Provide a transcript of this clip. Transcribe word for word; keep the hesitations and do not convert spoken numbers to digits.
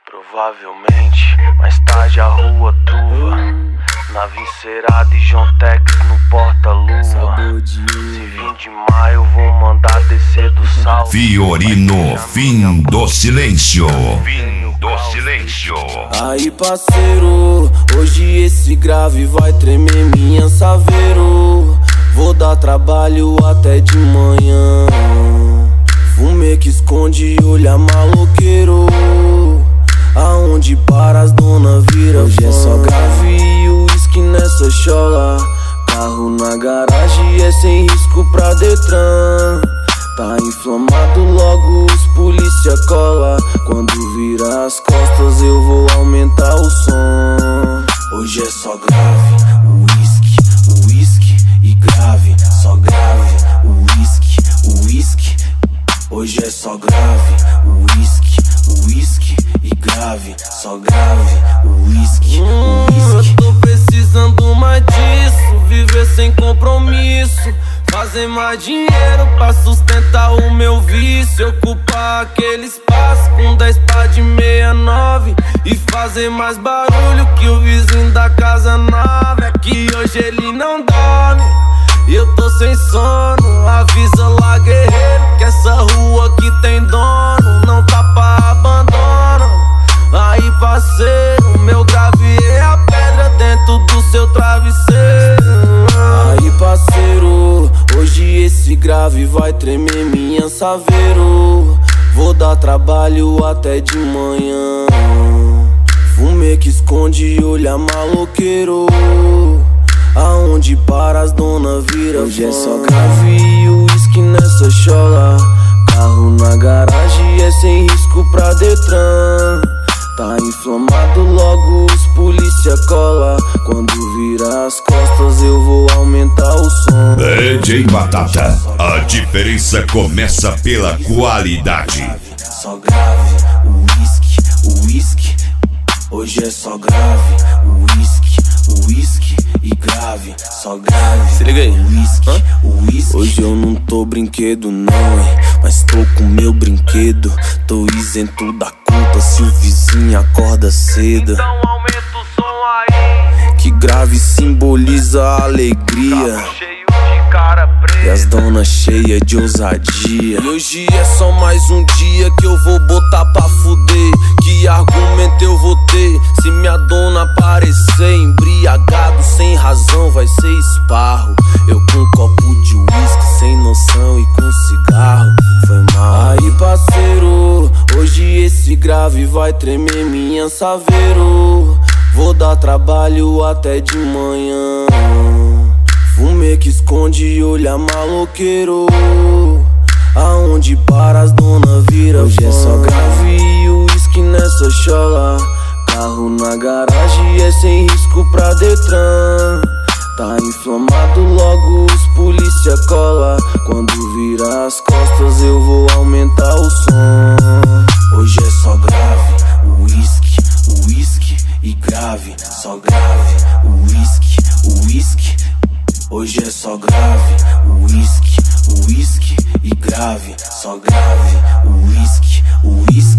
Provavelmente, mais tarde a rua truva, nave encerada e John Tex no porta-lua. Se vir de maio, vou mandar descer do salto. Fiorino, fim do silêncio. Fim do silêncio. Aí, parceiro, hoje esse grave vai tremer minha saveiro. Vou dar trabalho até de manhã. Fumê que esconde e olha maloqueiro. Aonde para as dona vira hoje é só grave e uísque nessa chola. Carro na garagem é sem risco pra Detran. Tá inflamado, logo os polícia cola. Quando vira as costas eu vou aumentar o som. Hoje é só grave, uísque, uísque e grave. Só grave, uísque, uísque. Hoje é só grave, uísque, uísque e grave. Só grave, uísque, uísque. Eu tô precisando mais disso, viver sem compromisso. Fazer mais dinheiro pra sustentar o meu vício. Ocupar aquele espaço com dez pá de meia nove e fazer mais barulho que o vizinho da casa nova. É que hoje ele não dorme e eu tô sem sono. Avisa lá, guerreiro, que essa rua aqui tem dono. Não tá pra abandono. Aí, parceiro, meu grave é a pedra dentro do seu travesseiro. Aí, parceiro, hoje esse grave vai tremer minha saveiro. Vou dar trabalho até de manhã. Fumê que esconde e olha maloqueiro. Aonde para as dona vira hoje é só grave e uísque nessa chola. Carro na garagem é sem risco pra Detran. Tá inflamado, logo os polícia cola. Quando vira as costas eu vou aumentar o som. D J Batata, a diferença começa pela qualidade. Só grave, uísque, uísque. Hoje é só grave, uísque, uísque e grave. Só grave, se liga aí, uísque, uísque. Hoje eu não tô brinquedo não, hein, mas tô com meu brinquedo. Tô isento da culpa se o vizinho acorda cedo. Então aumenta o som aí, que grave simboliza a alegria. carro cheio de cara preta E as donas cheias de ousadia. E hoje é só mais um dia que eu vou botar pra fuder. Que argumento eu vou ter se minha dona aparecer embriagado sem razão? Vai ser esparro. Eu com um copo de uísque sem noção e com cigarro. Foi mal. Aí, parceiro, hoje esse grave vai tremer minha saveiro. Vou dar trabalho até de manhã. Fumê que esconde e olha maloqueiro. Aonde para as dona vira hoje é só grave e uísque nessa chola. Carro na garagem é sem risco pra Detran. Tá inflamado, logo os polícia cola. Quando vira as costas eu vou aumentar o som. Hoje é só grave, uísque, uísque e grave. Só grave, uísque, uísque. Hoje é só grave, uísque, uísque e grave. Só grave, uísque, uísque.